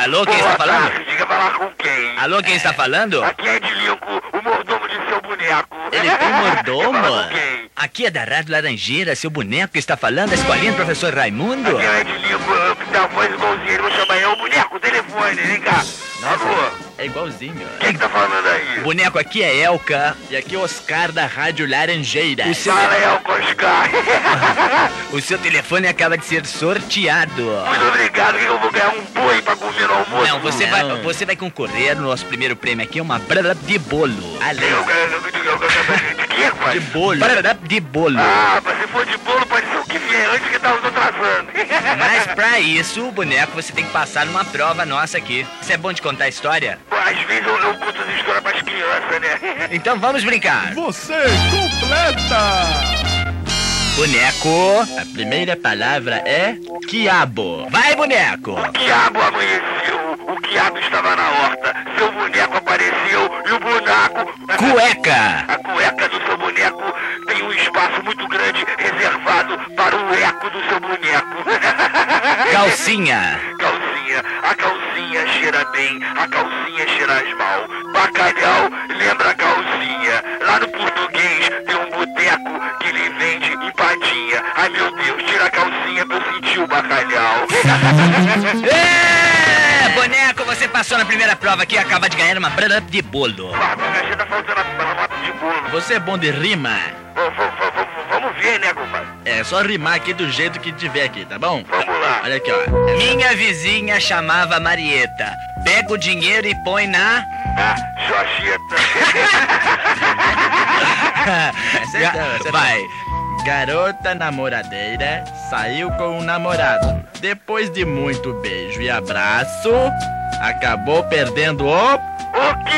Alô, quem está falando? Diga falar com quem? Alô, quem está falando? Aqui é Edilico, o mordomo de seu boneco. Ele tem mordomo? Quer falar com quem? Aqui é da Rádio Laranjeira, seu boneco que está falando, a escolinha do professor Raimundo? Aqui é o Edilico, eu que tenho a voz igualzinha, ele vou chamar o boneco, o telefone, vem cá. Alô? É igualzinho. Quem que tá falando aí? Boneco, aqui é Elka e aqui é Oscar da Rádio Laranjeira. Fala aí, Oscar. O seu telefone acaba de ser sorteado. Muito obrigado, que eu vou ganhar um boi pra comer no almoço. Não, você vai concorrer no nosso primeiro prêmio aqui, uma brada de bolo. Além de bolo. Brada de bolo. Ah, mas se for de bolo, pode ser o que vier antes que tá nos atrasando. Mas pra isso, boneco, você tem que passar numa prova nossa aqui. Você é bom de contar história? Às vezes eu conto as histórias pras crianças, né? Então vamos brincar. Você completa! Boneco, a primeira palavra é quiabo. Vai, boneco! O quiabo amanheceu, o quiabo estava na horta, seu boneco apareceu e o boneco... Cueca! A cueca do seu boneco tem um espaço muito grande reservado para o eco do seu boneco. Calcinha! Calcinha, a calcinha cheira bem, a calcinha cheira mal. Bacalhau, lembra a calcinha. Lá no português tem um boteco que ele vende empadinha. Ai meu Deus, tira a calcinha pra eu sentir o bacalhau. Boneco, você passou na primeira prova aqui e acaba de ganhar uma brada de bolo. Você tá faltando a nota de bolo. Você é bom de rima. Vamos ver, né, compadre? É só rimar aqui do jeito que tiver aqui, tá bom? Vamos lá. Olha aqui, ó. Minha vizinha chamava Marieta. Pega o dinheiro e põe na... Xoxeta. Vai. Garota namoradeira saiu com um namorado. Depois de muito beijo e abraço, acabou perdendo o... O quê?